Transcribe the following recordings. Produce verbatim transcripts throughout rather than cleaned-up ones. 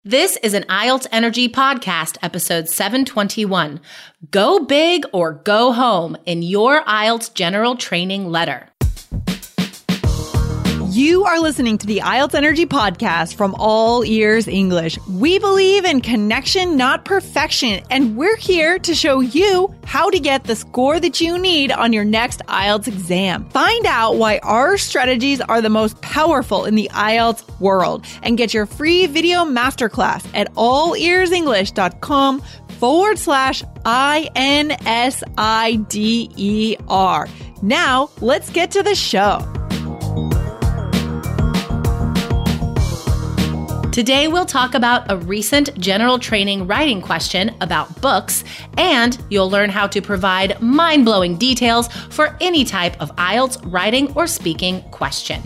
This is an I E L T S Energy Podcast, episode seven twenty-one. Go big or go home in your I E L T S general training letter. You are listening to the I E L T S Energy Podcast from All Ears English. We believe in connection, not perfection, and we're here to show you how to get the score that you need on your next I E L T S exam. Find out why our strategies are the most powerful in the I E L T S world and get your free video masterclass at allearsenglish.com forward slash I N S I D E R. Now, let's get to the show. Today, we'll talk about a recent general training writing question about books, and you'll learn how to provide mind-blowing details for any type of I E L T S writing or speaking question.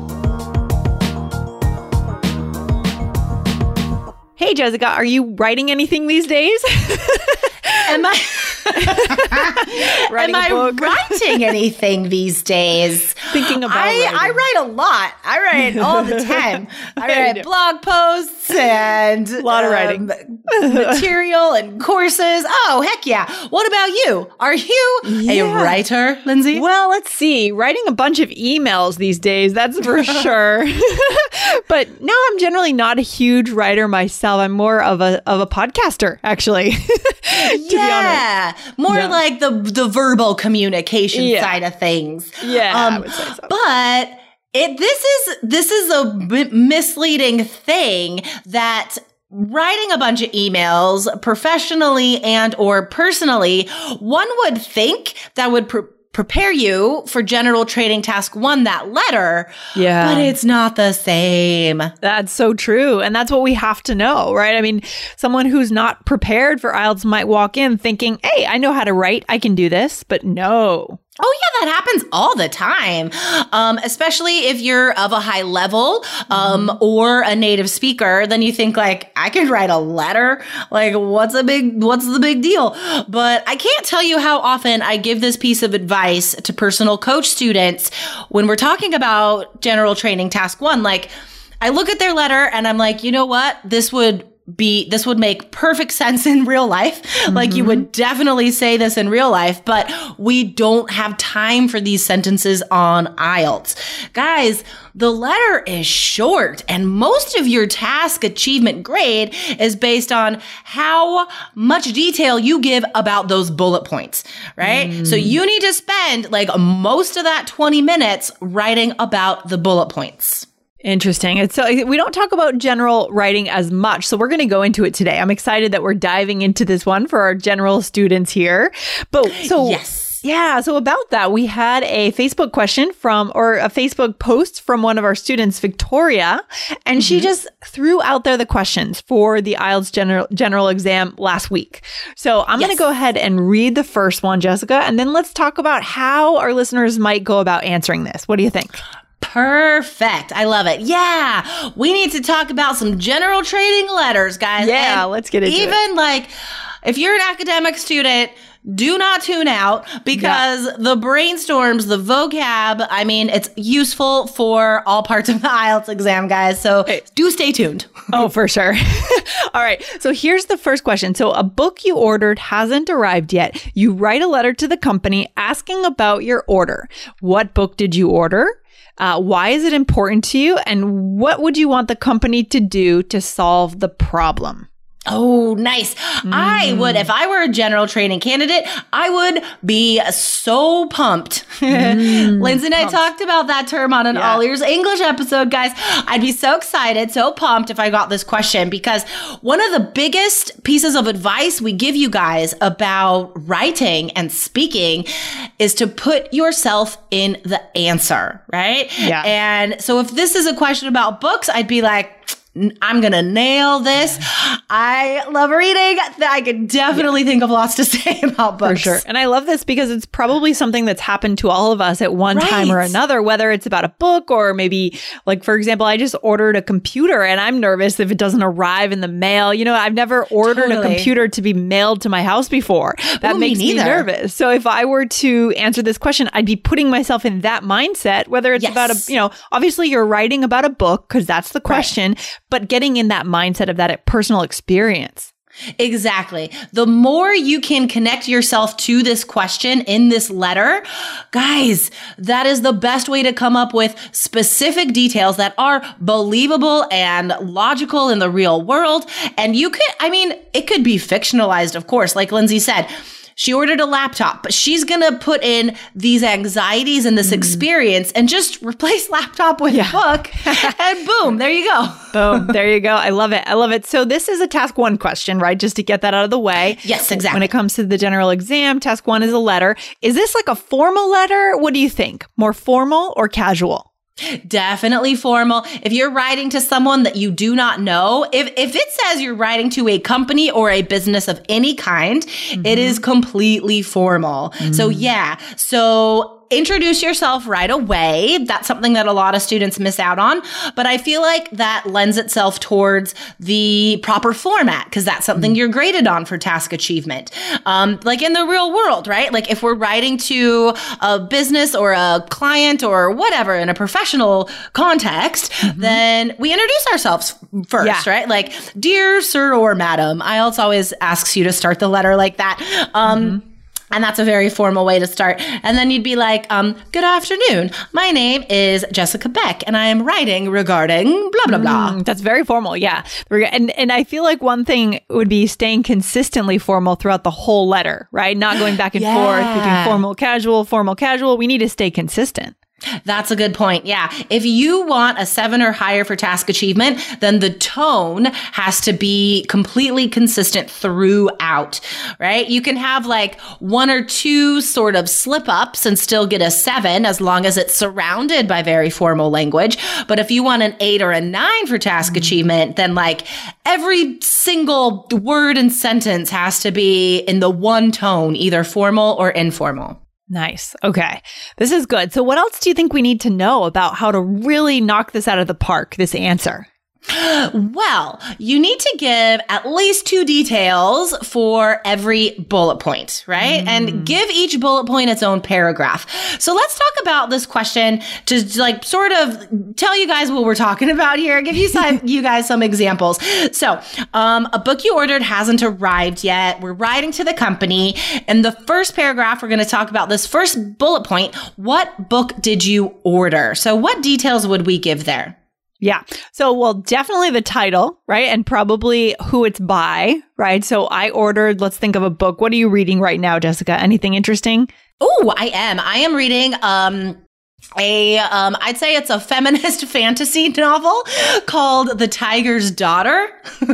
Hey, Jessica, are you writing anything these days? Am I... Am I writing anything these days? Thinking about I, writing. I write a lot. I write all the time. I write I blog posts and a lot of writing, um, material and courses. Oh, heck yeah. What about you? Are you Yeah. a writer, Lindsay? Well, let's see. Writing a bunch of emails these days, that's for sure. But no, I'm generally not a huge writer myself. I'm more of a of a podcaster, actually. to yeah. be honest. More Yeah. like the the verbal communication Yeah. side of things. Yeah, Um, I would say so. But it this is this is a b- misleading thing that writing a bunch of emails professionally and or personally, one would think that would pre- prepare you for general training task one, that letter. Yeah. But it's not the same. That's so true. And that's what we have to know, right? I mean, someone who's not prepared for I E L T S might walk in thinking, hey, I know how to write. I can do this. But no. Oh, yeah, that happens all the time, um, especially if you're of a high level um, mm-hmm. or a native speaker. Then you think like, I could write a letter. Like, what's a big, what's the big deal? But I can't tell you how often I give this piece of advice to personal coach students when we're talking about general training task one. Like, I look at their letter and I'm like, you know what? This would be, this would make perfect sense in real life. Mm-hmm. Like you would definitely say this in real life, but we don't have time for these sentences on I E L T S. Guys, the letter is short and most of your task achievement grade is based on how much detail you give about those bullet points, right? Mm. So you need to spend like most of that twenty minutes writing about the bullet points. Interesting. It's so we don't talk about general writing as much, so we're going to go into it today. I'm excited that we're diving into this one for our general students here. But so yes. Yeah, so about that, we had a Facebook question from, or a Facebook post from one of our students, Victoria, and mm-hmm. she just threw out there the questions for the I E L T S general, general exam last week. So I'm yes. going to go ahead and read the first one, Jessica, and then let's talk about how our listeners might go about answering this. What do you think? Perfect. I love it. Yeah. We need to talk about some general training letters, guys. Yeah, and let's get into even it. Even like, if you're an academic student, do not tune out because yeah. the brainstorms, the vocab, I mean, it's useful for all parts of the I E L T S exam, guys. So hey. do stay tuned. Oh, for sure. All right. So here's the first question. So a book you ordered hasn't arrived yet. You write a letter to the company asking about your order. What book did you order? Uh, why is it important to you? And what would you want the company to do to solve the problem? Oh, nice. Mm. I would, if I were a general training candidate, I would be so pumped. Mm, Lindsay and pumped. I talked about that term on an yeah. All Ears English episode, guys. I'd be so excited, so pumped if I got this question because one of the biggest pieces of advice we give you guys about writing and speaking is to put yourself in the answer, right? Yeah. And so if this is a question about books, I'd be like, I'm going to nail this. I love reading. I could definitely yeah. think of lots to say about books. For sure. And I love this because it's probably something that's happened to all of us at one right. time or another, whether it's about a book or maybe, like, for example, I just ordered a computer and I'm nervous if it doesn't arrive in the mail. You know, I've never ordered totally. a computer to be mailed to my house before. That Ooh, makes me, me nervous. So if I were to answer this question, I'd be putting myself in that mindset, whether it's yes. about a, you know, obviously you're writing about a book because that's the question, right. but getting in that mindset of that personal experience. Exactly. The more you can connect yourself to this question in this letter, guys, that is the best way to come up with specific details that are believable and logical in the real world. And you could, I mean, it could be fictionalized, of course, like Lindsay said. She ordered a laptop, but she's going to put in these anxieties and this mm. experience and just replace laptop with yeah. book. And boom, there you go. Boom, there you go. I love it. I love it. So this is a task one question, right? Just to get that out of the way. Yes, exactly. When it comes to the general exam, task one is a letter. Is this like a formal letter? What do you think? More formal or casual? Definitely formal. If you're writing to someone that you do not know, if if it says you're writing to a company or a business of any kind, mm-hmm. it is completely formal. Mm-hmm. So yeah. So introduce yourself right away. That's something that a lot of students miss out on. But I feel like that lends itself towards the proper format because that's something mm-hmm. you're graded on for task achievement. Um, like in the real world, right? Like if we're writing to a business or a client or whatever in a professional context, mm-hmm. then we introduce ourselves first, yeah. right? Like, dear sir or madam. I also always asks you to start the letter like that. Um, mm-hmm. And that's a very formal way to start. And then you'd be like, um, good afternoon. My name is Jessica Beck, and I am writing regarding blah, blah, blah. Mm, that's very formal. Yeah. And and I feel like one thing would be staying consistently formal throughout the whole letter, right? Not going back and yeah. forth between formal, casual, formal, casual. We need to stay consistent. That's a good point. Yeah. If you want a seven or higher for task achievement, then the tone has to be completely consistent throughout, right? You can have like one or two sort of slip ups and still get a seven as long as it's surrounded by very formal language. But if you want an eight or a nine for task mm-hmm. achievement, then like every single word and sentence has to be in the one tone, either formal or informal. Nice. Okay. This is good. So what else do you think we need to know about how to really knock this out of the park, this answer? Well, you need to give at least two details for every bullet point, right? Mm. And give each bullet point its own paragraph. So let's talk about this question to like sort of tell you guys what we're talking about here, give you some, you guys some examples. So, um, a book you ordered hasn't arrived yet. We're writing to the company. In the first paragraph, we're going to talk about this first bullet point. What book did you order? So what details would we give there? Yeah. So, well, definitely the title, right? And probably who it's by, right? So I ordered, let's think of a book. What are you reading right now, Jessica? Anything interesting? Oh, I am. I am reading um a, um, I'd say it's a feminist fantasy novel called The Tiger's Daughter.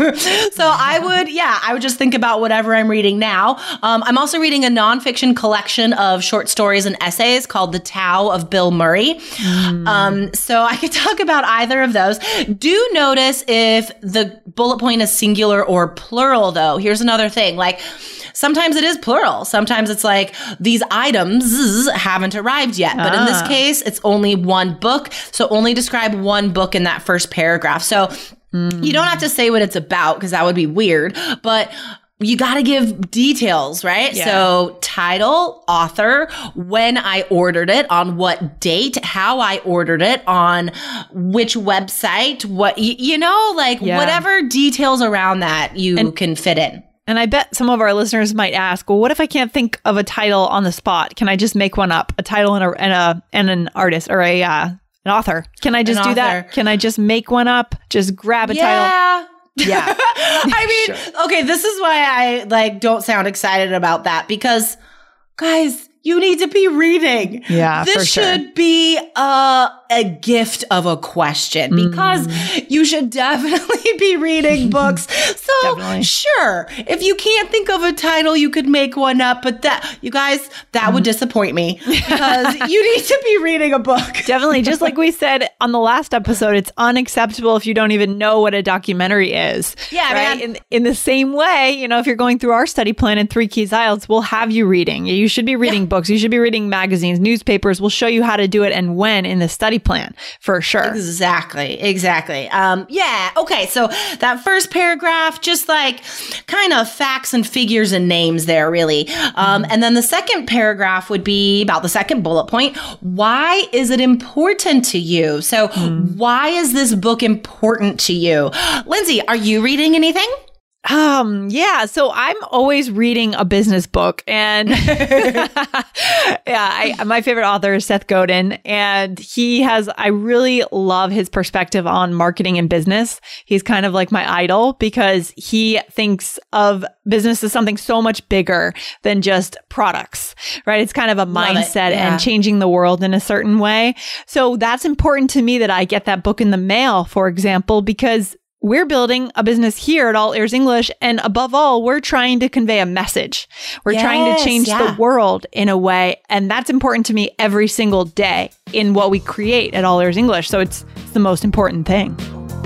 So I would, yeah, I would just think about whatever I'm reading now. Um, I'm also reading a nonfiction collection of short stories and essays called The Tao of Bill Murray. Mm. Um, so I could talk about either of those. Do notice if the bullet point is singular or plural, though. Here's another thing. Like, sometimes it is plural. Sometimes it's like these items haven't arrived yet. But ah. in this case, it's only one book. So only describe one book in that first paragraph. So mm. you don't have to say what it's about because that would be weird. But you got to give details, right? Yeah. So title, author, when I ordered it, on what date, how I ordered it, on which website, what, you, you know, like yeah. whatever details around that you and- can fit in. And I bet some of our listeners might ask, well, what if I can't think of a title on the spot? Can I just make one up? A title and a and a and an artist or a uh, an author? Can I just an do author. that? Can I just make one up? Just grab a yeah. title? Yeah. I mean, sure. okay, this is why I like don't sound excited about that because, guys, you need to be reading. Yeah, this for sure. should be a, a gift of a question because mm. you should definitely be reading books so Definitely. sure, if you can't think of a title, you could make one up. But that, you guys, that would disappoint me because you need to be reading a book. Definitely. Just like we said on the last episode, it's unacceptable if you don't even know what a documentary is. Yeah, right? man. In, in the same way, you know, if you're going through our study plan in Three Keys I E L T S, we'll have you reading. You should be reading yeah. books. You should be reading magazines, newspapers. We'll show you how to do it and when in the study plan for sure. Exactly. Exactly. Um, yeah. Okay. So that first paragraph, just like kind of facts and figures and names there, really. Um, mm-hmm. And then the second paragraph would be about the second bullet point. Why is it important to you? So mm. why is this book important to you? Lindsay, are you reading anything? Um, yeah. So I'm always reading a business book and yeah, I, my favorite author is Seth Godin, and he has, I really love his perspective on marketing and business. He's kind of like my idol because he thinks of business as something so much bigger than just products, right? It's kind of a love mindset yeah. and changing the world in a certain way. So that's important to me that I get that book in the mail, for example, because we're building a business here at All Ears English. And above all, we're trying to convey a message. We're yes, trying to change yeah. the world in a way. And that's important to me every single day in what we create at All Ears English. So it's, it's the most important thing.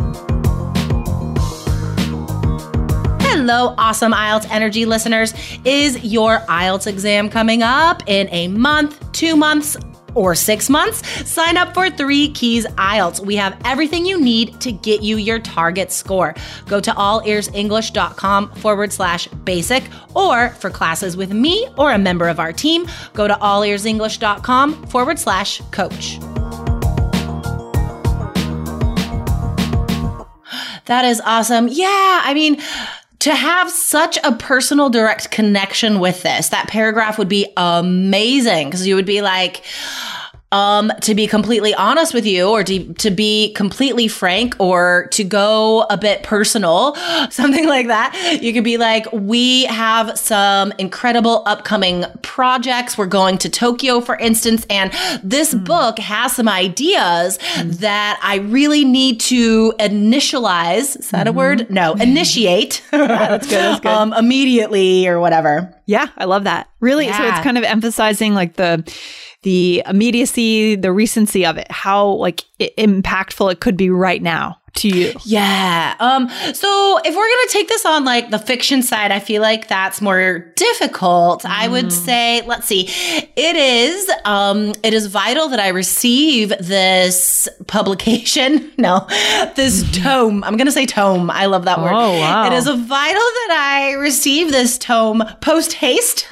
Hello, awesome I E L T S Energy listeners. Is your I E L T S exam coming up in a month, two months, or six months? Sign up for Three Keys I E L T S. We have everything you need to get you your target score. Go to allearsenglish.com forward slash basic, or for classes with me or a member of our team, go to allearsenglish.com forward slash coach. That is awesome. Yeah, I mean, to have such a personal, direct connection with this, that paragraph would be amazing because you would be like, um, to be completely honest with you, or to, to be completely frank, or to go a bit personal, something like that. You could be like, we have some incredible upcoming projects. We're going to Tokyo, for instance, and this mm. book has some ideas mm. that I really need to initialize. Is that mm-hmm. a word? No, initiate. Yeah, that's good. That's good. Um, immediately or whatever. Yeah, I love that. Really. Yeah. So it's kind of emphasizing like the the immediacy, the recency of it, how like I- impactful it could be right now to you. Yeah. Um, so if we're going to take this on like the fiction side, I feel like that's more difficult. Mm. I would say, let's see, it is, um, it is vital that I receive this publication. No, this mm-hmm. tome. I'm going to say tome. I love that word. Oh, wow. It is vital that I receive this tome post haste.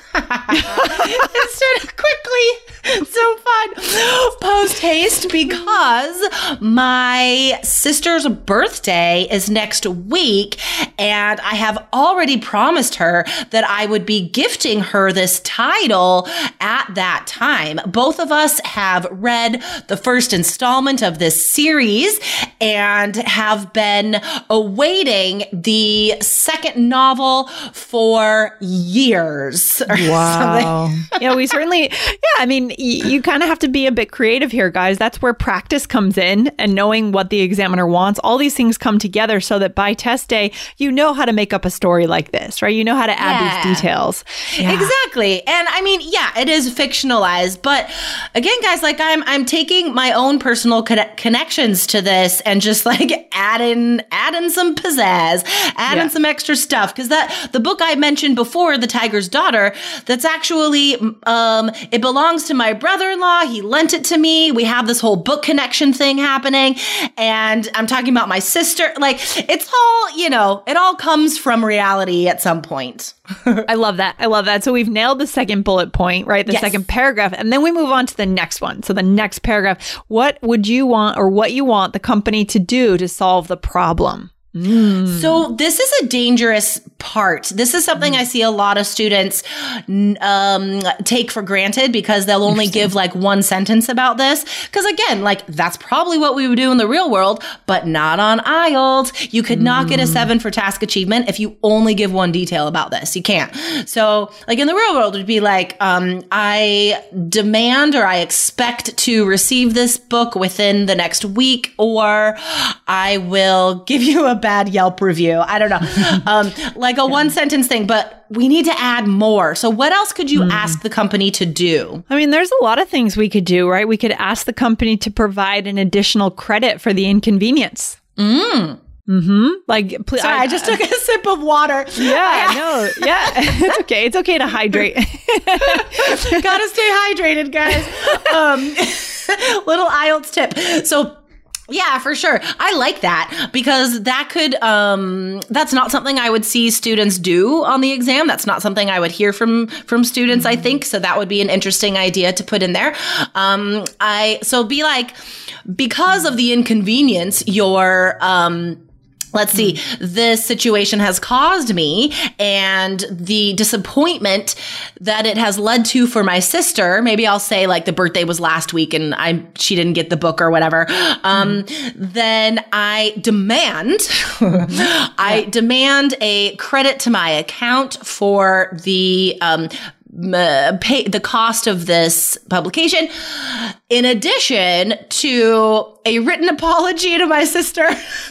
Instead of quickly. So fun. Post haste, because my sister's birthday is next week, and I have already promised her that I would be gifting her this title at that time. Both of us have read the first installment of this series and have been awaiting the second novel for years. Wow. Yeah, we certainly, yeah, I mean, y- you kind of have to be a bit creative here, guys. That's where practice comes in, and knowing what the examiner wants. All these things come together so that by test day, you know how to make up a story like this, right? You know how to add yeah. these details. Yeah. Exactly. And I mean, yeah, it is fictionalized, but again, guys, like I'm, I'm taking my own personal con- connections to this and just like adding, adding some pizzazz, adding yeah. some extra stuff. Cause that, the book I mentioned before, The Tiger's Daughter, that's actually, um, it belongs to my brother-in-law. He lent it to me. We have this whole book connection thing happening. And I'm talking about my sister. Like, it's all, you know, it all comes from reality at some point. I love that. I love that. So we've nailed the second bullet point, right? The yes. second paragraph. And then we move on to the next one. So the next paragraph, what would you want, or what you want the company to do to solve the problem? Mm. So this is a dangerous part. This is something I see a lot of students um, take for granted because they'll only give like one sentence about this. Because again, like that's probably what we would do in the real world, but not on I E L T S. You could not get a seven for task achievement if you only give one detail about this. You can't. So like in the real world, it'd be like, um, I demand or I expect to receive this book within the next week, or I will give you a bad Yelp review. I don't know. um, like a yeah. one sentence thing, but we need to add more. So what else could you mm. ask the company to do? I mean, there's a lot of things we could do, right? We could ask the company to provide an additional credit for the inconvenience. Mm. Mm-hmm. Like, please, sorry, I, I just took a sip of water. Yeah, no, yeah, it's okay. It's okay to hydrate. Gotta stay hydrated, guys. Um, little I E L T S tip. So, yeah, for sure. I like that because that could, um, that's not something I would see students do on the exam. That's not something I would hear from, from students, mm-hmm. I think. So that would be an interesting idea to put in there. Um, I, so be like, because of the inconvenience, your, um, let's see, this situation has caused me and the disappointment that it has led to for my sister. Maybe I'll say like the birthday was last week and I she didn't get the book or whatever. Um, mm. Then I demand, I yeah. demand a credit to my account for the, um, Uh, pay the cost of this publication, in addition to a written apology to my sister.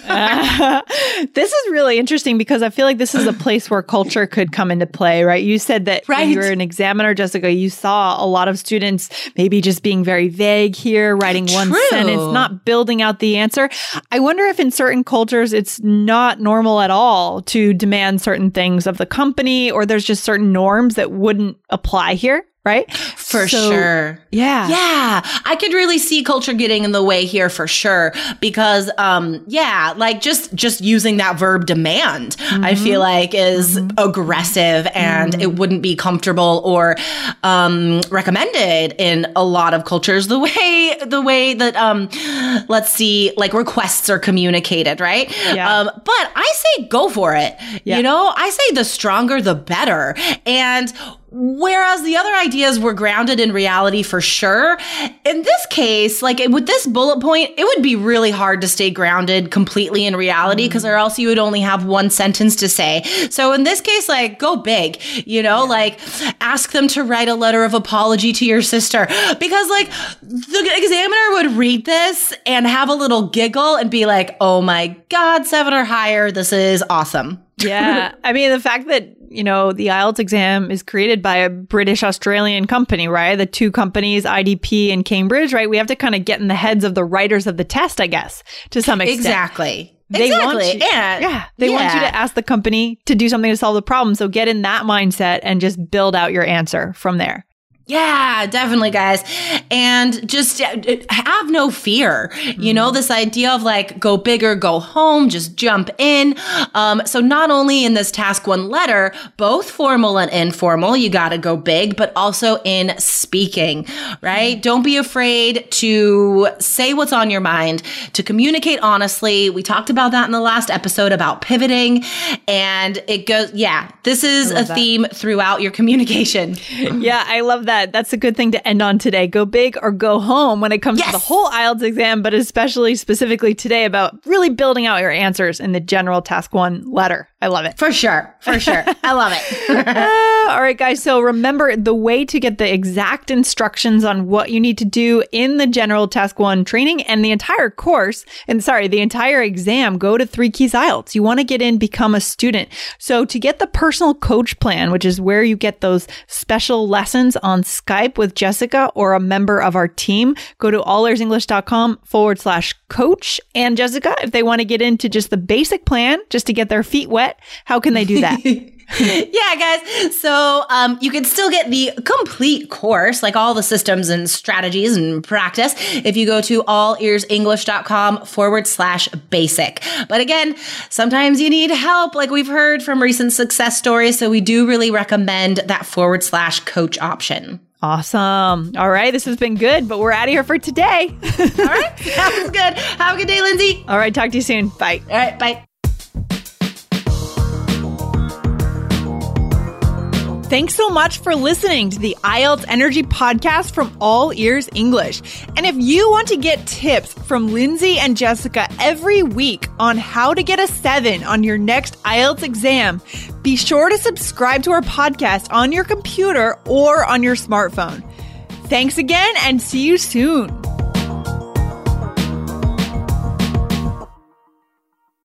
uh, this is really interesting because I feel like this is a place where culture could come into play, right? You said that right. when you were an examiner, Jessica, you saw a lot of students maybe just being very vague here, writing one True. sentence, not building out the answer. I wonder if in certain cultures it's not normal at all to demand certain things of the company, or there's just certain norms that wouldn't apply here, right? For so, sure. Yeah. Yeah. I could really see culture getting in the way here for sure. Because, um, yeah, like just, just using that verb demand, mm-hmm. I feel like is mm-hmm. aggressive and mm-hmm. it wouldn't be comfortable or, um, recommended in a lot of cultures the way, the way that, um, let's see, like requests are communicated, right? Yeah. Um, but I say go for it. Yeah. You know, I say the stronger, the better. And whereas the other ideas were grounded in reality for sure, in this case, like with this bullet point, it would be really hard to stay grounded completely in reality because mm. or else you would only have one sentence to say. So in this case, like go big, you know, yeah. like ask them to write a letter of apology to your sister because like the examiner would read this and have a little giggle and be like, oh my God, seven or higher. This is awesome. Yeah. I mean, the fact that, you know, the I E L T S exam is created by a British Australian company, right? The two companies, I D P and Cambridge, right? We have to kind of get in the heads of the writers of the test, I guess, to some extent. Exactly. They exactly. want you, and yeah, they yeah. want you to ask the company to do something to solve the problem. So get in that mindset and just build out your answer from there. Yeah, definitely, guys. And just have no fear. Mm-hmm. You know, this idea of like, go big or go home, just jump in. Um, so not only in this task one letter, both formal and informal, you got to go big, but also in speaking, right? Mm-hmm. Don't be afraid to say what's on your mind, to communicate honestly. We talked about that in the last episode about pivoting, and it goes, yeah, this is a that. theme throughout your communication. Yeah, I love that. That's a good thing to end on today. Go big or go home when it comes yes. to the whole I E L T S exam, but especially specifically today about really building out your answers in the general task one letter. I love it. For sure. For sure. I love it. uh, all right, guys. So remember, the way to get the exact instructions on what you need to do in the general task one training and the entire course, and sorry, the entire exam, go to Three Keys I E L T S. You want to get in, become a student. So to get the personal coach plan, which is where you get those special lessons on Skype with Jessica or a member of our team, go to allearsenglish.com forward slash coach. And Jessica, if they want to get into just the basic plan, just to get their feet wet, how can they do that? Yeah, guys. So um, you can still get the complete course, like all the systems and strategies and practice, if you go to allearsenglish.com forward slash basic. But again, sometimes you need help, like we've heard from recent success stories. So we do really recommend that forward slash coach option. Awesome. All right. This has been good, but we're out of here for today. All right. Sounds good. Have a good day, Lindsay. All right. Talk to you soon. Bye. All right. Bye. Thanks so much for listening to the I E L T S Energy Podcast from All Ears English. And if you want to get tips from Lindsay and Jessica every week on how to get a seven on your next I E L T S exam, be sure to subscribe to our podcast on your computer or on your smartphone. Thanks again and see you soon.